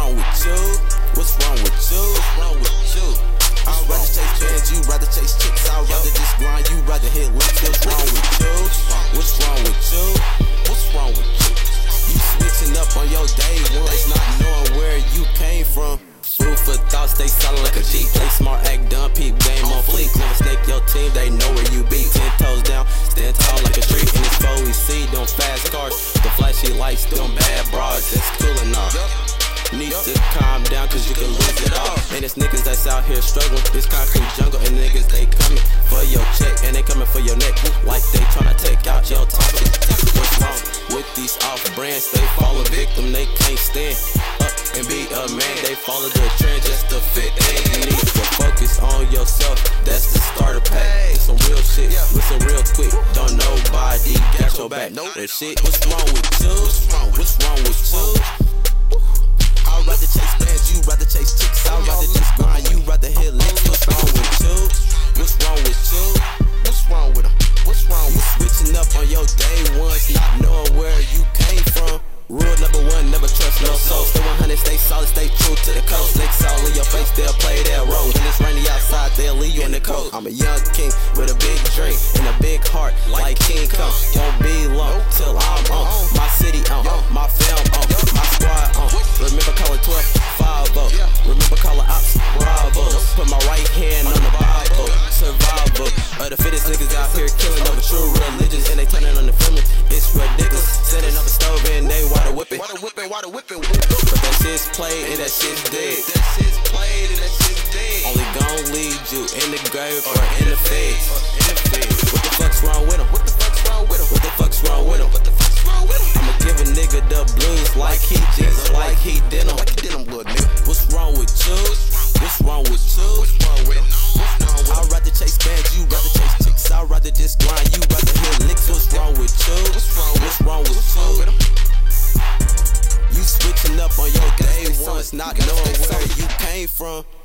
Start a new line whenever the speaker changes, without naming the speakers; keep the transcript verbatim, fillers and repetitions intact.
wrong with you? What's wrong with you? What's wrong with you? I'd rather chase bands, you rather chase chicks. I'd rather just grind, you rather hit licks. What's wrong with you? What's wrong with you? What's wrong with you? You switching up on your day ones, not knowing where you came from. Food for thoughts, stay solid like a Jeep. Play smart, act dumb, peep game on fleek. Never snake your team, they know where you be. Ten toes down, stand tall like a street. In this four we see, them fast cars, the flashy lights, them bad bras. That's cool enough. Need to calm down, cause you can lose it all. And it's niggas that's out here struggling. This concrete jungle, and niggas they coming for your check, and they coming for your neck, like they tryna take out your target. What's wrong with these off-brands? They fall a victim, they can't stand up and be a man. They follow the trend just to fit in. You need to focus on yourself, that's the starter pack. It's some real shit, listen real quick. Don't nobody got your back. That shit, what's wrong with you? What's wrong, what's wrong with you? I'd rather chase bands, you rather chase chicks. I'd rather just grind, you rather hit licks. What's wrong with you? What's wrong with you? What's wrong with them? What's wrong? You switching up on your day ones, not knowing where you came from. Rule number one, never trust no soul. Stay one hundred, stay solid, stay true to the coast. Licks all in your face, they'll play their role. When it's rainy outside, they'll leave you in the coat. I'm a young king with a big drink and a big heart, like King Kong. Won't be long till I'm on my city on, my film on, my squad on. Remember calling twelve five oh. Remember calling ops Bravo. Put my right hand on the Bible. Survival of the fittest niggas out here killing over true religions, and they turning on the feelings. It's ridiculous. Sitting on the stove and they water whipping. Water whipping, water whipping. But that shit's played and that shit's dead. That shit's played and that shit's dead. Only gon' lead you in the grave or in the feds. What the fuck's wrong with him? What the fuck's wrong with him? What the fuck's wrong with him? What the fuck's wrong with him? I'ma give a nigga the blues like he just like he did him. Like he did him, little nigga. What's wrong with you? What's wrong with you? What's wrong with him? I'd rather chase bands, you rather chase chicks. I'd rather just grind, you rather hit licks. What's wrong with you? What's wrong? What's wrong with you? You switching up on your day ones, not knowing where you came from.